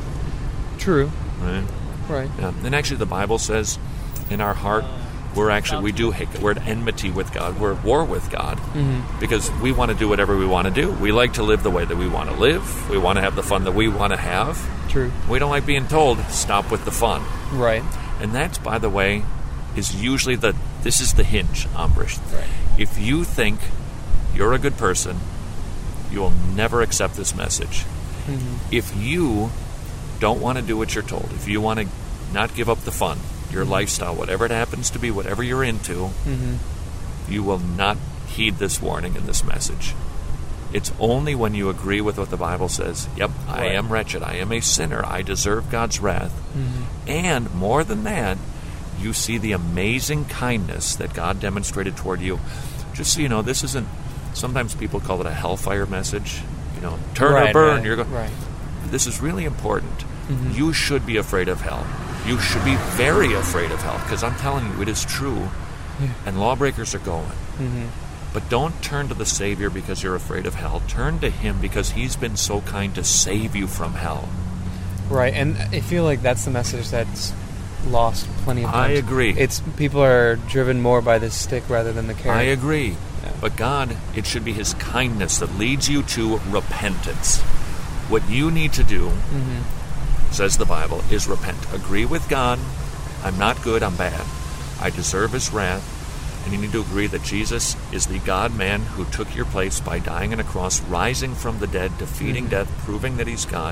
True. Right? Right. Yeah. And actually the Bible says in our heart, we're actually, we do hate, we're at enmity with God. We're at war with God Mm-hmm. because we want to do whatever we want to do. We like to live the way that we want to live. We want to have the fun that we want to have. True. We don't like being told, stop with the fun. Right. And that's, by the way, is usually the, this is the hinge, Ambrish. Right. If you think you're a good person, you will never accept this message. Mm-hmm. If you don't want to do what you're told, if you want to not give up the fun, your Mm-hmm. lifestyle, whatever it happens to be, whatever you're into, Mm-hmm. you will not heed this warning in this message. It's only when you agree with what the Bible says, yep, I Right. am wretched, I am a sinner, I deserve God's wrath. Mm-hmm. And more than that, you see the amazing kindness that God demonstrated toward you. Just so you know, this isn't, sometimes people call it a hellfire message, you know, turn Right, or burn. right, You're go- right. This is really important. Mm-hmm. You should be afraid of hell. You should be very afraid of hell, because I'm telling you, it is true. Yeah. And lawbreakers are going. Mm-hmm. But don't turn to the Savior because you're afraid of hell. Turn to Him because He's been so kind to save you from hell. Right, and I feel like that's the message that's lost plenty of I times. agree. It's people are driven more by the stick rather than the carrot. I agree. Yeah. But God, it should be His kindness that leads you to repentance. What you need to do, Mm-hmm. says the Bible, is repent. Agree with God. I'm not good, I'm bad. I deserve His wrath. And you need to agree that Jesus is the God-man who took your place by dying on a cross, rising from the dead, defeating Mm-hmm. death, proving that He's God.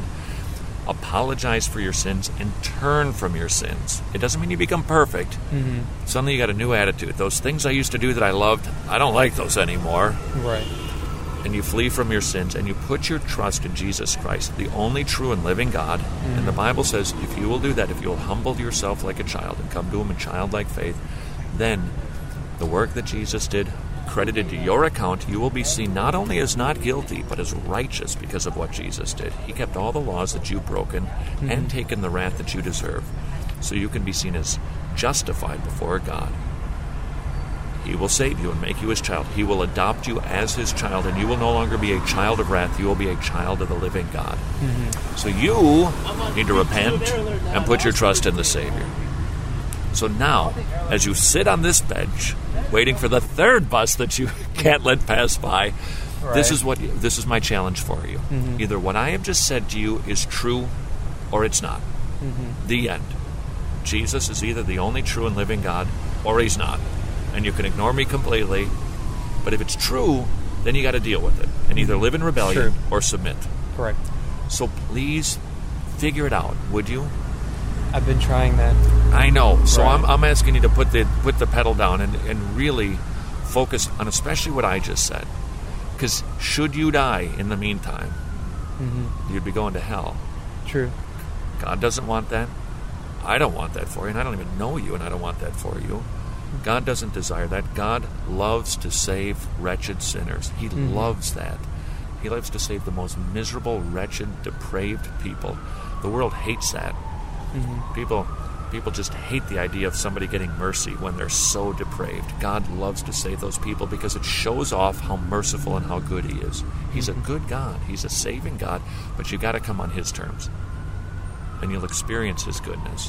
Apologize for your sins and turn from your sins. It doesn't mean you become perfect. Mm-hmm. Suddenly you got a new attitude. Those things I used to do that I loved, I don't like those anymore. Right. And you flee from your sins and you put your trust in Jesus Christ, the only true and living God. Mm-hmm. And the Bible says if you will do that, if you will humble yourself like a child and come to Him in childlike faith, then the work that Jesus did, credited to your account, you will be seen not only as not guilty, but as righteous because of what Jesus did. He kept all the laws that you've broken Mm-hmm. and taken the wrath that you deserve. So you can be seen as justified before God. He will save you and make you His child. He will adopt you as His child, and you will no longer be a child of wrath. You will be a child of the living God. Mm-hmm. So you need to repent and put your trust in the Savior. So now, as you sit on this bench, waiting for the third bus that you can't let pass by, Right. this is what this is my challenge for you. Mm-hmm. Either what I have just said to you is true, or it's not. Mm-hmm. The end. Jesus is either the only true and living God, or He's not. And you can ignore me completely, but if it's true, then you got to deal with it and either live in rebellion True. or submit. Correct. So please figure it out, would you? I've been trying that. I know. So Right. I'm, I'm asking you to put the put the pedal down and, and really focus on especially what I just said. Because should you die in the meantime, Mm-hmm. you'd be going to hell. True. God doesn't want that. I don't want that for you, and I don't even know you, and I don't want that for you. God doesn't desire that. God loves to save wretched sinners. He Mm-hmm. loves that. He loves to save the most miserable, wretched, depraved people. The world hates that. Mm-hmm. People people just hate the idea of somebody getting mercy when they're so depraved. God loves to save those people because it shows off how merciful and how good He is. He's Mm-hmm. a good God. He's a saving God, but you got to come on His terms, and you'll experience His goodness.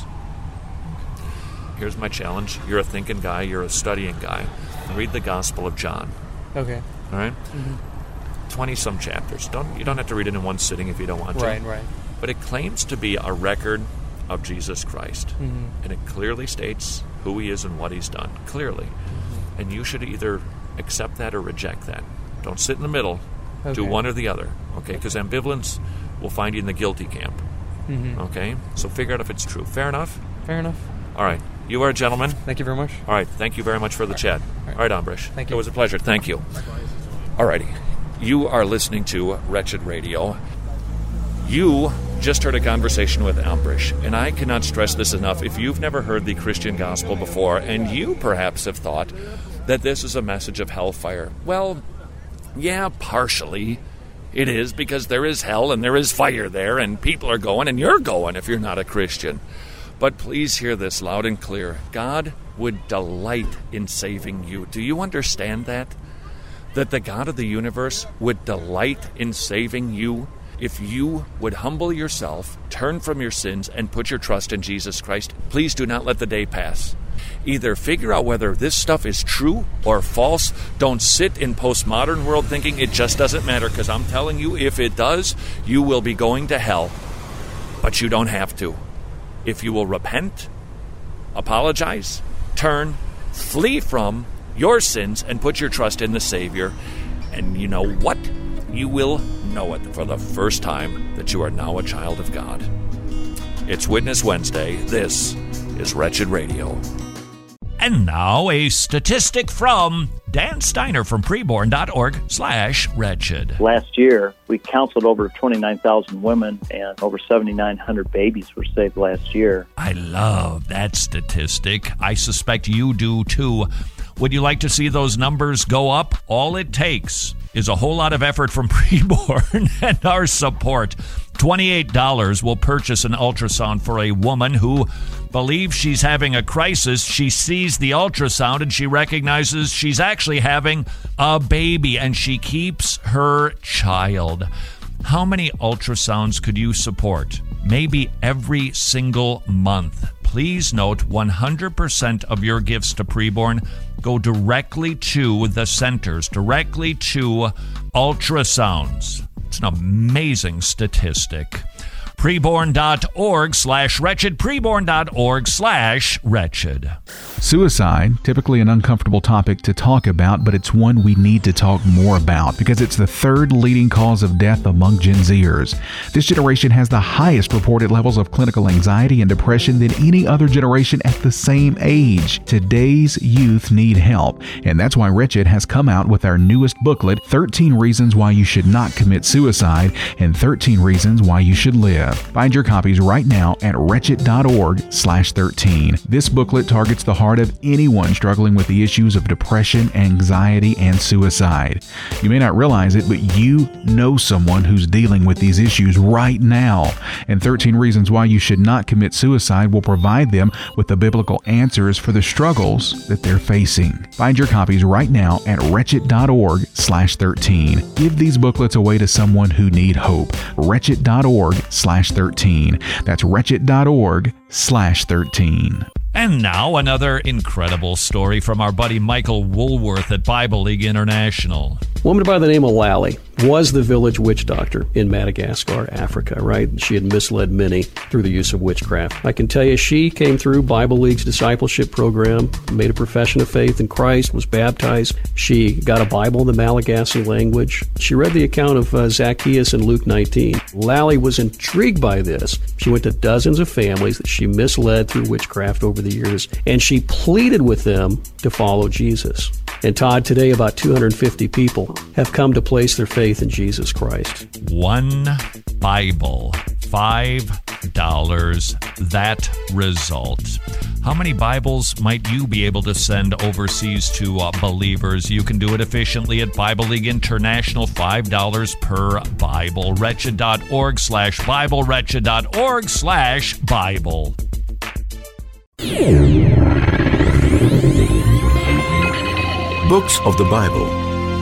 Here's my challenge. You're a thinking guy. You're a studying guy. Read the Gospel of John. Okay. All right? Mm-hmm. twenty-some chapters. Don't You don't have to read it in one sitting if you don't want to. Right, right. But it claims to be a record of Jesus Christ. Mm-hmm. And it clearly states who He is and what He's done. Clearly. Mm-hmm. And you should either accept that or reject that. Don't sit in the middle. Do Okay. one or the other. Okay? Because ambivalence will find you in the guilty camp. Mm-hmm. Okay? So figure out if it's true. Fair enough? Fair enough. All right. You are a gentleman. Thank you very much. All right. Thank you very much for the chat. All right, Ambrish. Thank It you. was a pleasure. Thank you. All righty. You are listening to Wretched Radio. You just heard a conversation with Ambrish, and I cannot stress this enough. If you've never heard the Christian gospel before, and you perhaps have thought that this is a message of hellfire, well, yeah, partially it is, because there is hell and there is fire there, and people are going, and you're going if you're not a Christian. But please hear this loud and clear. God would delight in saving you. Do you understand that? That the God of the universe would delight in saving you? If you would humble yourself, turn from your sins, and put your trust in Jesus Christ, please do not let the day pass. Either figure out whether this stuff is true or false. Don't sit in postmodern world thinking it just doesn't matter, because I'm telling you, if it does, you will be going to hell. But you don't have to. If you will repent, apologize, turn, flee from your sins, and put your trust in the Savior, and you know what? You will know it for the first time that you are now a child of God. It's Witness Wednesday. This is Wretched Radio. And now a statistic from Dan Steiner from preborn.org slash wretched. Last year, we counseled over twenty-nine thousand women, and over seventy-nine hundred babies were saved last year. I love that statistic. I suspect you do too. Would you like to see those numbers go up? All it takes is a whole lot of effort from Preborn and our support. twenty-eight dollars will purchase an ultrasound for a woman who believes she's having a crisis. She sees the ultrasound and she recognizes she's actually having a baby, and she keeps her child. How many ultrasounds could you support? Maybe every single month. Please note, one hundred percent of your gifts to Preborn go directly to the centers, directly to ultrasounds. It's an amazing statistic. Preborn.org slash wretched. Preborn.org slash wretched. Suicide, typically an uncomfortable topic to talk about, but it's one we need to talk more about because it's the third leading cause of death among Gen Zers. This generation has the highest reported levels of clinical anxiety and depression than any other generation at the same age. Today's youth need help, and that's why Wretched has come out with our newest booklet, thirteen Reasons Why You Should Not Commit Suicide and thirteen Reasons Why You Should Live. Find your copies right now at wretched.org slash 13. This booklet targets the heart of anyone struggling with the issues of depression, anxiety, and suicide. You may not realize it, but you know someone who's dealing with these issues right now. And thirteen Reasons Why You Should Not Commit Suicide will provide them with the biblical answers for the struggles that they're facing. Find your copies right now at wretched.org slash 13. Give these booklets away to someone who need hope. wretched.org slash 13. That's wretched.org slash 13. And now another incredible story from our buddy Michael Woolworth at Bible League International. A woman by the name of Lally was the village witch doctor in Madagascar, Africa, right? She had misled many through the use of witchcraft. I can tell you she came through Bible League's discipleship program, made a profession of faith in Christ, was baptized. She got a Bible in the Malagasy language. She read the account of uh, Zacchaeus in Luke nineteen. Lally was intrigued by this. She went to dozens of families that she misled through witchcraft over the years, and she pleaded with them to follow Jesus. And Todd, today about two hundred fifty people have come to place their faith in Jesus Christ. One Bible, five dollars. That result. How many Bibles might you be able to send overseas to uh, believers? You can do it efficiently at Bible League International, five dollars per Bible. Wretched.org slash Bible. Wretched.org slash Bible. Books of the Bible.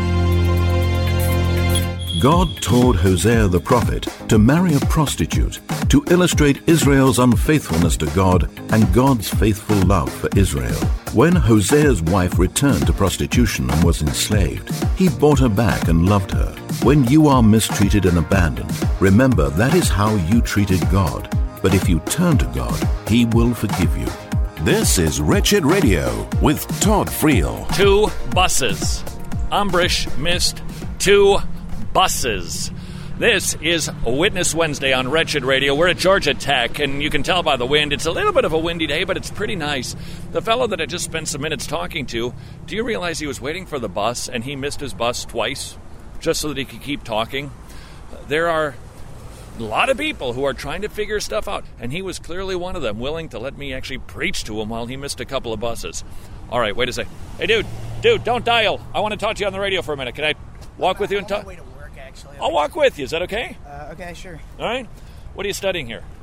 God told Hosea the prophet to marry a prostitute to illustrate Israel's unfaithfulness to God and God's faithful love for Israel. When Hosea's wife returned to prostitution and was enslaved, he bought her back and loved her. When you are mistreated and abandoned, remember that is how you treated God. But if you turn to God, He will forgive you. This is Wretched Radio with Todd Friel. Two buses. Umbrish missed two buses. This is Witness Wednesday on Wretched Radio. We're at Georgia Tech, and you can tell by the wind, it's a little bit of a windy day, but it's pretty nice. The fellow that I just spent some minutes talking to, do you realize he was waiting for the bus, and he missed his bus twice, just so that he could keep talking? There are a lot of people who are trying to figure stuff out, and he was clearly one of them, willing to let me actually preach to him while he missed a couple of buses. All right, wait a second. Hey, dude, dude, don't dial. I want to talk to you on the radio for a minute. Can I walk with you and talk? Way to work, actually. I'll walk with you. Is that okay? Uh, okay, sure. All right. What are you studying here?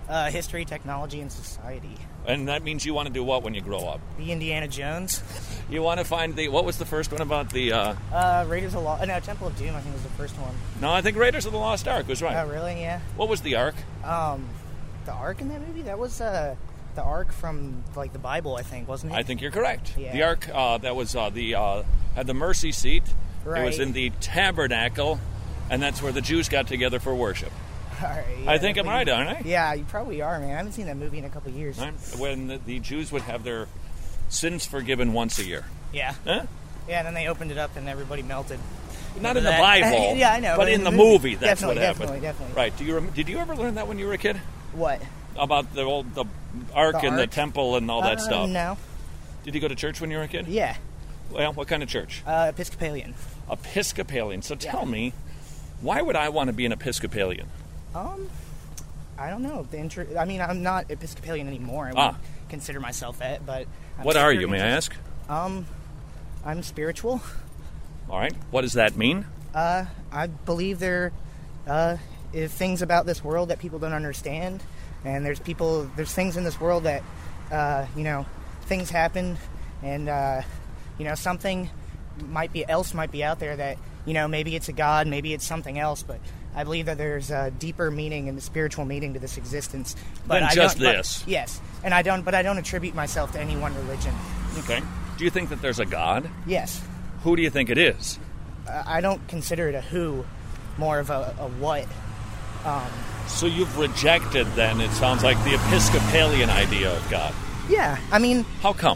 Uh, history, technology, and society. And that means you want to do what when you grow up? The Indiana Jones. You want to find the... What was the first one about the... Uh, uh, Raiders of the Lost... No, Temple of Doom, I think, was the first one. No, I think Raiders of the Lost Ark was right. Oh, really? Yeah. What was the Ark? Um, the Ark in that movie? That was uh, the Ark from, like, the Bible, I think, wasn't it? I think you're correct. Yeah. The Ark, uh, that was uh, the... Uh, had the mercy seat. Right. It was in the tabernacle, and that's where the Jews got together for worship. All right, yeah, I think I'm right, aren't I? Yeah, you probably are, man. I haven't seen that movie in a couple of years. I'm, when the, the Jews would have their sins forgiven once a year. Yeah. Huh? Yeah, and then they opened it up and everybody melted. Not in the that. Bible. Yeah, I know. But, but in, in the the movie, movie that's what definitely, happened. definitely, definitely. Right. Do you rem- did you ever learn that when you were a kid? What? About the old the Ark The and the Ark? temple and all that Uh, stuff? no. Did you go to church when you were a kid? Yeah. Well, what kind of church? Uh, Episcopalian. Episcopalian. So tell me, why would I want to be an Episcopalian? Um, I don't know. The intro- I mean, I'm not Episcopalian anymore. I Ah. wouldn't consider myself that, but... I'm What are super you, may I interest- ask? Um, I'm spiritual. All right. What does that mean? Uh, I believe there uh, is things about this world that people don't understand, and there's people, there's things in this world that, uh, you know, things happen, and, uh, you know, something might be else might be out there that, you know, maybe it's a god, maybe it's something else, but I believe that there's a deeper meaning and a spiritual meaning to this existence. But Than I just don't, this. But, yes, and I don't, but I don't attribute myself to any one religion. Okay. Do you think that there's a God? Yes. Who do you think it is? Uh, I don't consider it a who, more of a, a what. Um, So you've rejected, then, it sounds like, the Episcopalian idea of God. yeah, I mean... How come?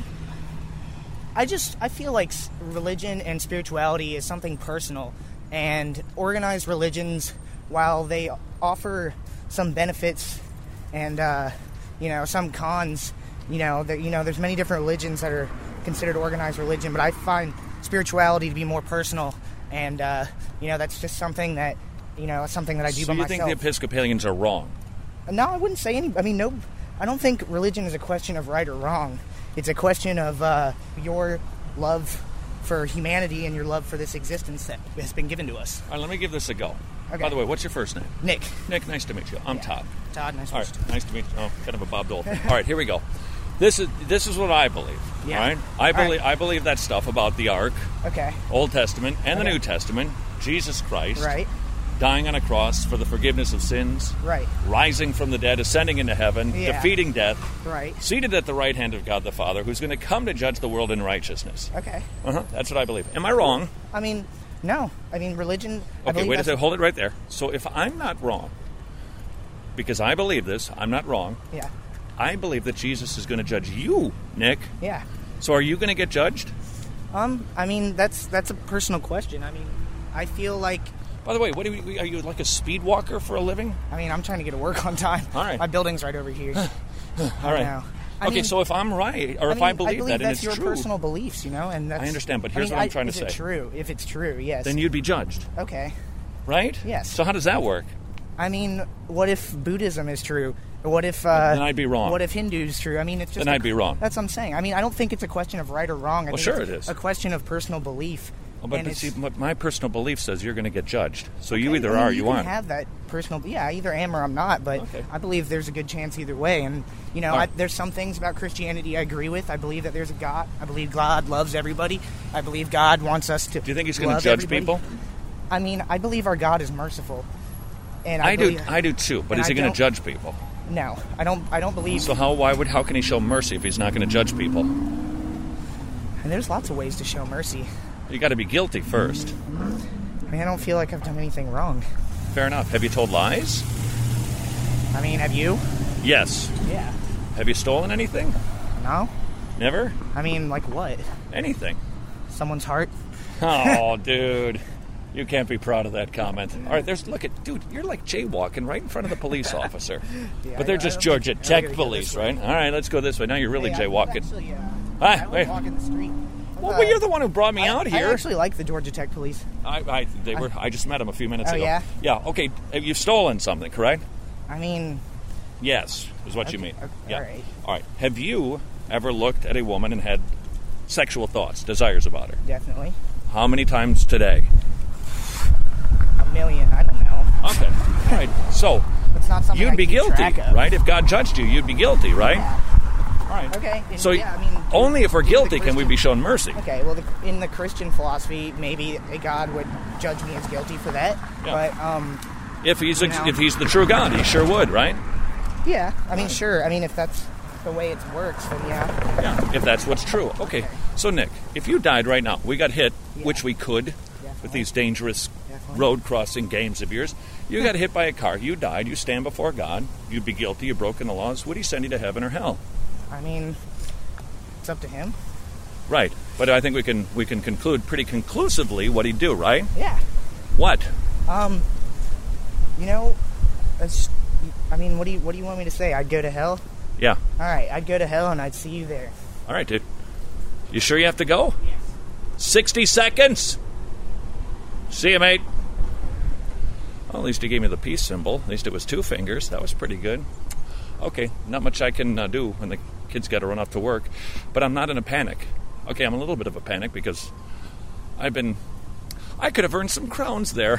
I just, I feel like s- religion and spirituality is something personal, and organized religions, while they offer some benefits and, uh, you know, some cons, you know, that, you know, there's many different religions that are considered organized religion, but I find spirituality to be more personal, and, uh, you know, that's just something that, you know, something that I do so by you myself. think the Episcopalians are wrong? No, I wouldn't say any. I mean, no, I don't think religion is a question of right or wrong. It's a question of uh, your love for humanity and your love for this existence that has been given to us. All right, let me give this a go. Okay. By the way, what's your first name? Nick. Nick, nice to meet you. I'm Yeah. Todd. Todd, nice to All meet right, nice to meet you. Oh, kind of a Bob Dole thing. All right, here we go. This is this is what I believe. Yeah. All right, I All believe right. I believe that stuff about the Ark, Okay. Old Testament, and the Okay. New Testament. Jesus Christ, Right. dying on a cross for the forgiveness of sins, Right. rising from the dead, ascending into heaven, Yeah. defeating death, Right. seated at the right hand of God the Father, who's going to come to judge the world in righteousness. Okay. Uh-huh. That's what I believe. Am I wrong? I mean, no. I mean, religion. I Okay, believe wait a that's- second. Hold it right there. So if I'm not wrong, because I believe this, I'm not wrong. Yeah. I believe that Jesus is going to judge you, Nick. Yeah. So are you going to get judged? Um. I mean, that's that's a personal question. I mean, I feel like. By the way, what do you, are you like a speed walker for a living? I mean, I'm trying to get to work on time. All right. My building's right over here. All right. Now. I okay, mean- so if I'm right, or I if mean, I believe, believe that and that's it's your true, personal beliefs, you know, and that's, I understand, but I here's mean, what I'm I- trying to is say. It true? If it's true, yes. then you'd be judged, Okay. right? Yes. So how does that work? I mean, what if Buddhism is true? What if? Uh, Then I'd be wrong. What if Hindu is true? I mean, it's just. Then a- I'd be wrong. That's what I'm saying. I mean, I don't think it's a question of right or wrong. I Well, think sure it's it is. a question of personal belief. Well, but, And but it's- see, what my personal belief says you're going to get judged. So you Okay, either I mean, are or you you can aren't. have that personal. Yeah, I either am or I'm not. But Okay. I believe there's a good chance either way. And you know, All I, right. there's some things about Christianity I agree with. I believe that there's a God. I believe God loves everybody. I believe God wants us to. Do you think he's going to love judge everybody. people? I mean, I believe our God is merciful. And I, I do. believe, I do too. But and is he I going don't- to judge people? No, I don't. I don't believe. So how? Why would? How can he show mercy if he's not going to judge people? And there's lots of ways to show mercy. You got to be guilty first. I mean, I don't feel like I've done anything wrong. Fair enough. Have you told lies? I mean, have you? Yes. Yeah. Have you stolen anything? No. Never? I mean, like what? Anything. Someone's heart? Oh, dude. You can't be proud of that comment. All right, there's look at dude. You're like jaywalking right in front of the police officer. Yeah, but they're I- I just don't Georgia think- I Tech gotta go police, this way. right? All right, let's go this way. Now you're really Hey, I was jaywalking. Actually, uh, Hi, I was wait. walking the street. Well, Uh, well, you're the one who brought me I, out here. I actually like the Georgia Tech police. I, I, they were. I just met him a few minutes Oh, ago. yeah? Yeah. Okay. You've stolen something, correct? I mean, Yes, is what you Okay, mean. okay, Yeah. all right. All right. Have you ever looked at a woman and had sexual thoughts, desires about her? definitely. How many times today? A million, I don't know. Okay. All right. So, It's not something You'd I be keep guilty, track of. right? If God judged you, you'd be guilty, right? Yeah. All right. Okay. And So yeah, I mean, only if we're in the guilty can we Christian- be shown mercy. Okay, well, the, in the Christian philosophy, maybe a God would judge me as guilty for that. Yeah. But um, If he's you ex- know. if he's the true God, he sure would, right? yeah, I mean, sure. I mean, if that's the way it works, then yeah. Yeah, if that's what's true. Okay, so Nick, if you died right now, we got hit, Yeah. which we could with these dangerous Definitely. road crossing games of yours. You got hit by a car, you died, you stand before God, you'd be guilty, you've broken the laws. Would he send you to heaven or hell? I mean, it's up to him. Right, but I think we can we can conclude pretty conclusively what he'd do, right? Yeah. What? Um, you know, it's, I mean, what do you what do you want me to say? I'd go to hell. Yeah. All right, I'd go to hell and I'd see you there. All right, dude. You sure you have to go? Yes. sixty seconds. See you, mate. Well, at least he gave me the peace symbol. At least it was two fingers. That was pretty good. Okay, not much I can uh, do when the kids got to run off to work. But I'm not in a panic. Okay, I'm a little bit of a panic because I've been... I could have earned some crowns there.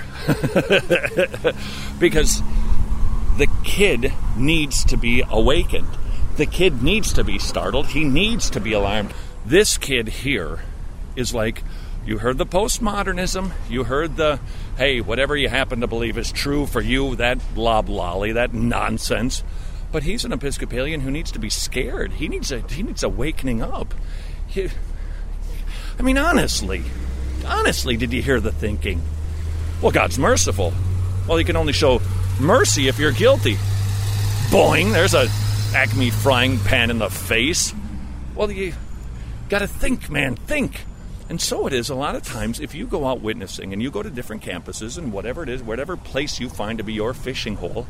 Because the kid needs to be awakened. The kid needs to be startled. He needs to be alarmed. This kid here is like... You heard the postmodernism. You heard the, hey, whatever you happen to believe is true for you, that loblolly, that nonsense. But he's an Episcopalian who needs to be scared. He needs a, he needs awakening up. He, I mean, honestly, honestly, did you hear the thinking? Well, God's merciful. Well, he can only show mercy if you're guilty. Boing, there's a Acme frying pan in the face. Well, you got to think, man, think. And so it is a lot of times if you go out witnessing and you go to different campuses and whatever it is, whatever place you find to be your fishing hole,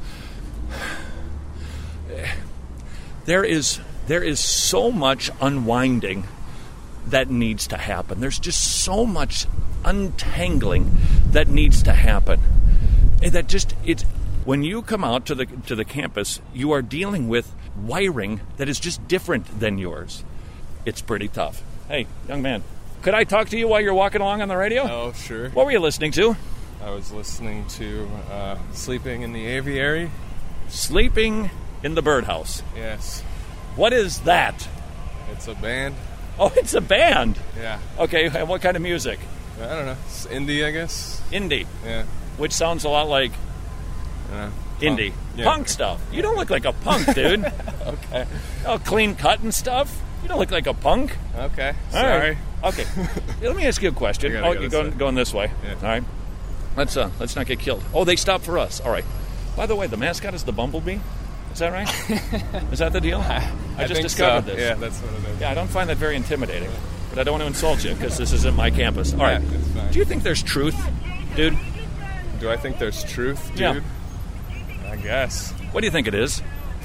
there is there is so much unwinding that needs to happen. There's just so much untangling that needs to happen. And that just it's when you come out to the to the campus, you are dealing with wiring that is just different than yours. It's pretty tough. Hey, young man. Could I talk to you while you're walking along on the radio? Oh, sure. What were you listening to? I was listening to uh, Sleeping in the Aviary. Sleeping in the Birdhouse. Yes. What is that? It's a band. Oh, it's a band? Yeah. Okay, and what kind of music? I don't know. It's indie, I guess. Indie? Yeah. Which sounds a lot like uh, indie. Punk. Yeah. Punk stuff. You don't look like a punk, dude. Okay. Oh, clean cut and stuff? You don't look like a punk. Okay. All Sorry. Right. Okay. Let me ask you a question. gotta Oh, go you're this going, way. going this way. Yeah. All right. Let's uh, let's not get killed. Oh, they stopped for us. All right. By the way, the mascot is the bumblebee. Is that right? Is that the deal? I, I just think discovered so. this. Yeah, that's what it is. Yeah, I don't find that very intimidating, but I don't want to insult you because this isn't my campus. All right. Yeah, it's fine. Do you think there's truth, dude? Do I think there's truth, dude? Yeah. I guess. What do you think it is?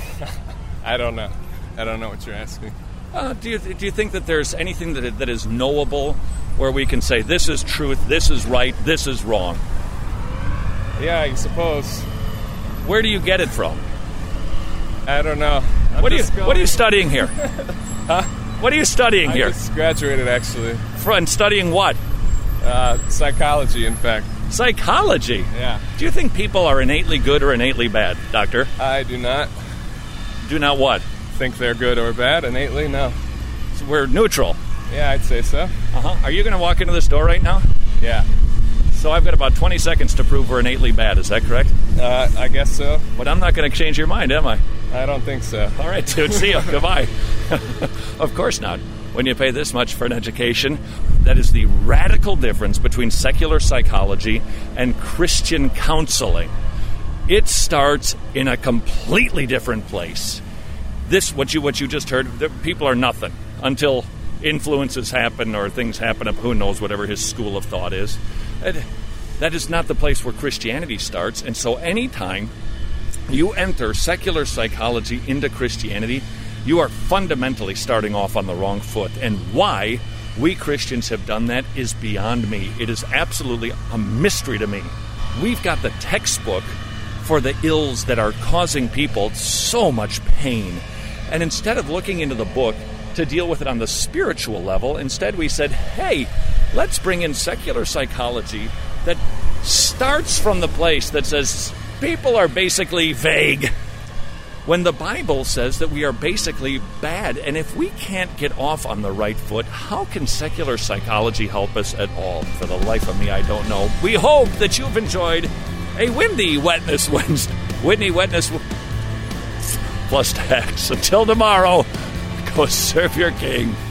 I don't know. I don't know what you're asking. Uh, do you do you think that there's anything that that is knowable where we can say this is truth, this is right, this is wrong? Yeah, I suppose. Where do you get it from? I don't know. I'm What are you just going- What are you studying here? Huh? What are you studying I here? just graduated, actually. Friend, studying what? Uh, psychology, in fact. Psychology? Yeah. Do you think people are innately good or innately bad, Doctor? I do not Do not what? think they're good or bad innately, no. So we're neutral. Yeah, I'd say so. Uh-huh. Are you going to walk into this door right now? Yeah. So I've got about twenty seconds to prove we're innately bad. Is that correct? Uh, I guess so. But I'm not going to change your mind, am I? I don't think so. All right, dude. See you. Goodbye. Of course not. When you pay this much for an education, that is the radical difference between secular psychology and Christian counseling. It starts in a completely different place. This, what you what you just heard, the people are nothing until influences happen or things happen of who knows whatever his school of thought is. That, that is not the place where Christianity starts. And so anytime you enter secular psychology into Christianity, you are fundamentally starting off on the wrong foot. And why we Christians have done that is beyond me. It is absolutely a mystery to me. We've got the textbook for the ills that are causing people so much pain. And instead of looking into the book to deal with it on the spiritual level, instead we said, hey, let's bring in secular psychology that starts from the place that says, people are basically vague when the Bible says that we are basically bad. And if we can't get off on the right foot, how can secular psychology help us at all? For the life of me, I don't know. We hope that you've enjoyed a windy Wetness Wednesday. Whitney Wetness plus tax. Until tomorrow, go serve your king.